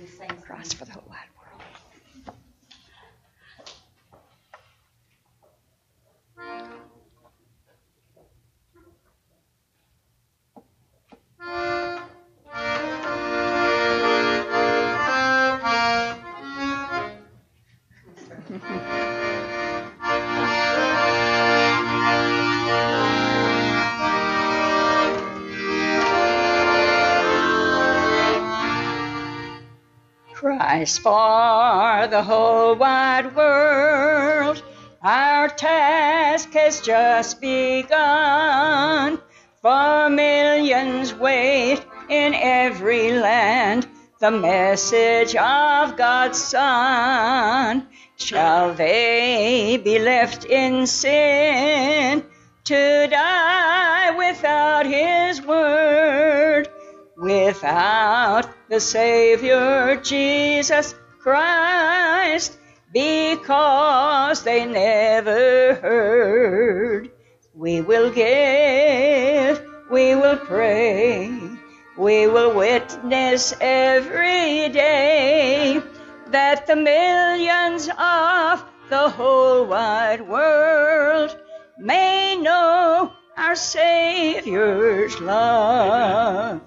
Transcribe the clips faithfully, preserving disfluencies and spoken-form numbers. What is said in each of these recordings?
Christ for the whole wide world. Christ for the whole wide world, our task has just begun. For millions wait in every land the message of God's Son. Shall they be left in sin to die without His word? Without the Savior Jesus Christ, because they never heard. We will give, we will pray, we will witness every day that the millions of the whole wide world may know our Savior's love.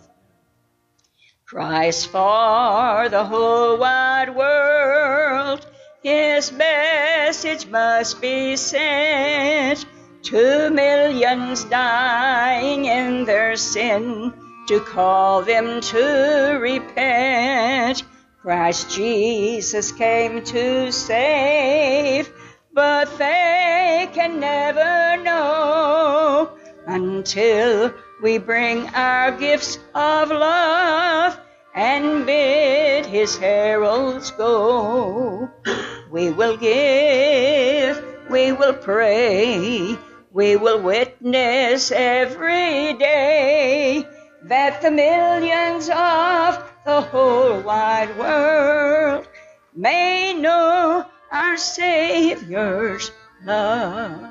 Christ for the whole wide world, His message must be sent to millions dying in their sin, to call them to repent. Christ Jesus came to save, but they can never know until we bring our gifts of love and bid His heralds go. We will give, we will pray, we will witness every day that the millions of the whole wide world may know our Savior's love.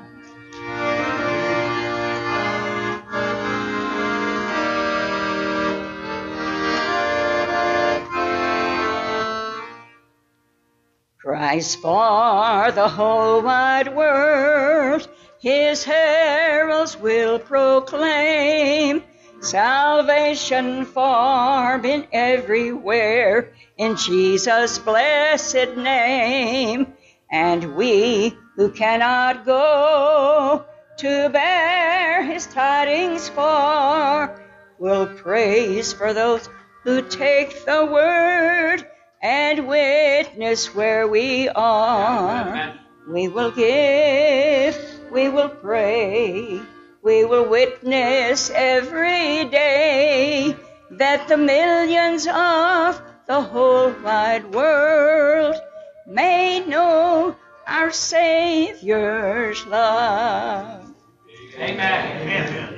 Christ for the whole wide world, His heralds will proclaim salvation for men everywhere in Jesus' blessed name. And we who cannot go to bear His tidings for will praise for those who take the word and witness where we are. We will give, we will pray, we will witness every day that the millions of the whole wide world may know our Savior's love. Amen. Amen.